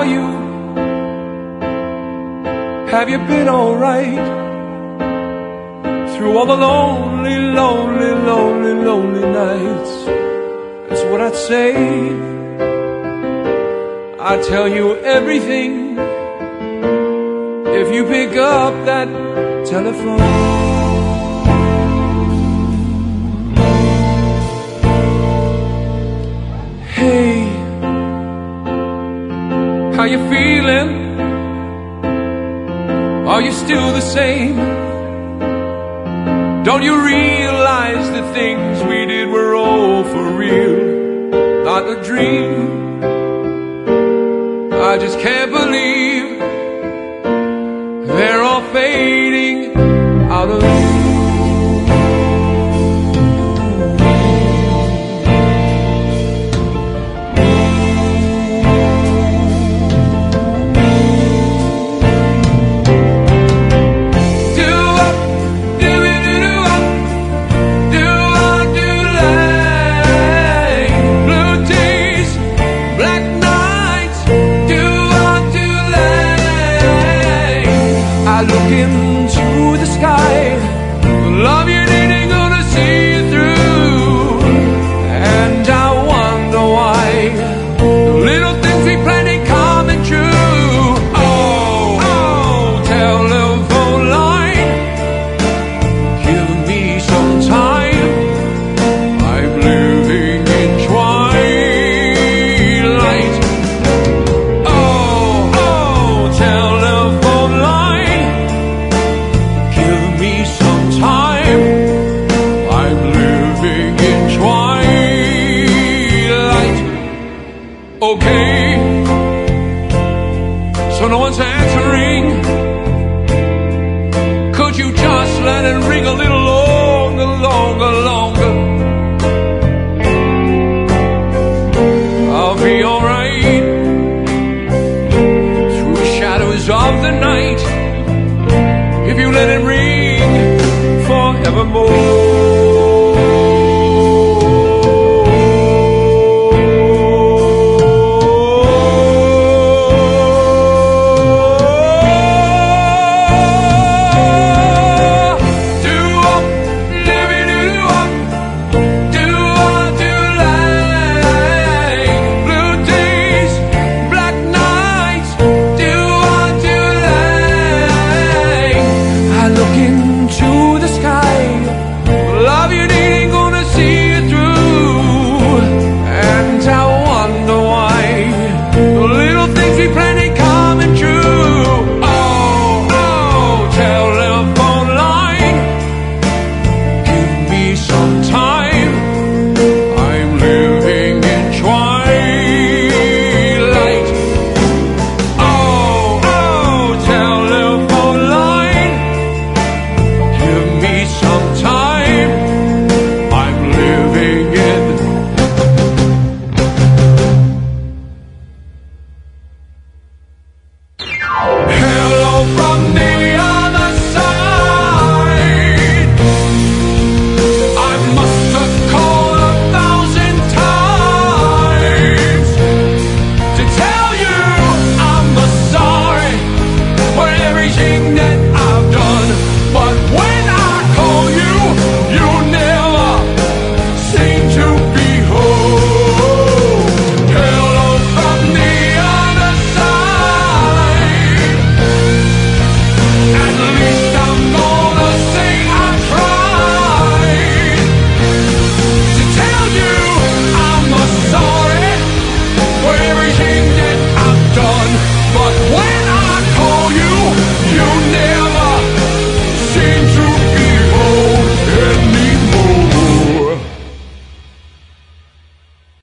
you? Have you been alright? Through all the lonely, lonely, lonely, lonely nights. That's what I'd say. I'd tell you everything if you pick up that telephone. Hey, how you feeling? Are you still the same? Don't you realize the things we did were all for real, not a dream? I just can't believe they're all fading out of view. I look into the sky, the love you need ain't gonna see you through. And I wonder why the little things we planned ain't coming true. Oh, telephone line, give me some time. I'm living in twilight. Oh, telephone line, give me some time. I'm living in twilight. Okay, so no one's answering. Could you just let it ring a little longer, longer, longer? I'll be alright through the shadows of the night if you let it ring forevermore.